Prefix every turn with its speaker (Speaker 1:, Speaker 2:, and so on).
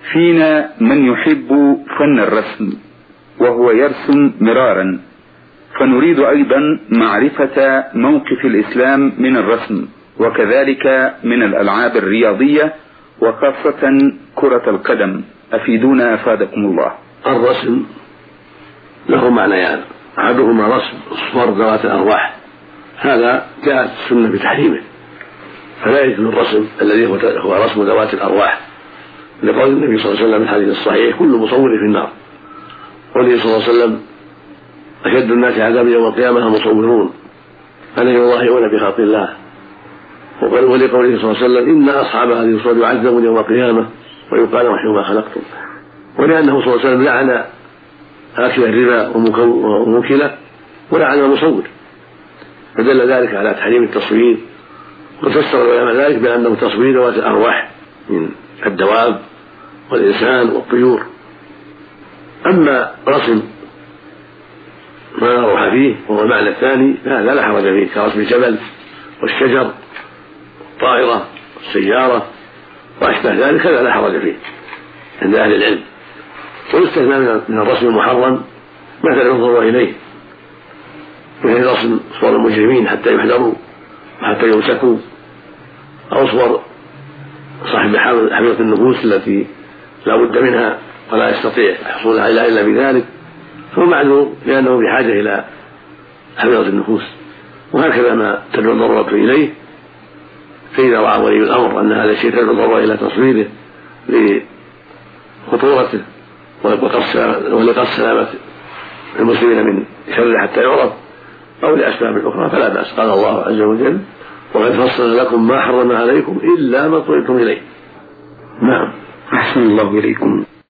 Speaker 1: فينا من يحب فن الرسم وهو يرسم مرارا، فنريد أيضا معرفة موقف الإسلام من الرسم وكذلك من الألعاب الرياضية وخاصة كرة القدم. أفيدونا أفادكم الله.
Speaker 2: الرسم له معنيان، أحدهما رسم الصور ذوات الأرواح، هذا جاءت السنة بتحريمه، فلا يجوز الرسم الذي هو رسم ذوات الأرواح، لقول النبي صلى الله عليه وسلم في الحديث الصحيح: كل مصور في النار. قوله صلى الله عليه وسلم: أشد الناس عذابا يوم القيامة المصورون الذين يضاهئون بخلق الله. ولقوله صلى الله عليه وسلم: إن أصحاب هذه الصور يعذبون يوم القيامة ويقال وحيوا ما خلقتم. ولأنه صلى الله عليه وسلم لعن آكل الربا وموكله ولعن المصور، فدل ذلك على تحريم التصوير. وفسر العلماء ذلك بأنه تصوير ذوات الأرواح من الدواب والإنسان والطيور. أما رسم ما لا روح فيه وهو المعنى الثاني فهذا لا حرج فيه، كرسم الجبل والشجر والطائرة والسيارة وأشبه ذلك، هذا لا حرج فيه عند أهل العلم. ويستثنى من الرسم المحرم مثل ينظر إليه، مثل رسم صور المجرمين حتى يحذروا وحتى يمسكوا، أو صور صاحب حفظة النفوس التي لا بد منها ولا يستطيع الحصول عليها إلا بذلك، فهو معذور لأنه بحاجة إلى حفظة النفوس. وهكذا ما تدعو الضرورة إليه، فإذا رأى ولي الأمر أن هذا الشيء تدعو الضرورة إلى تصويره لخطورته ولقص سلامة المسلمين من شره حتى يعرف، أو لأسباب أخرى فلا بأس. قال الله عز وجل: وقد فصل لكم ما حرم عليكم إلا ما اضطررتم إليه. نعم.
Speaker 1: أحسن الله إليكم.